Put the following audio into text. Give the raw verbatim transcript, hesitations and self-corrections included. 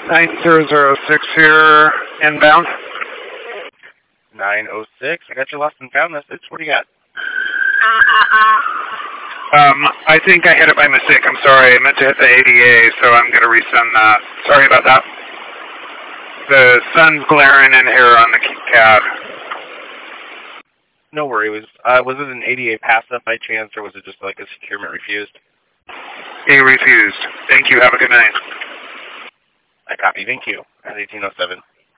nine zero zero six here, inbound. nine oh six, I got your lost and found message. What do you got? Um, I think I hit it by mistake. I'm sorry. I meant to hit the A D A, so I'm going to resend that. Sorry about that. The sun's glaring in here on the cab. No worry. Was uh, was it an A D A pass-up by chance, or was it just like a securement refused? He refused. Thank you. Have a good night. I copy. Thank you. At eighteen oh seven.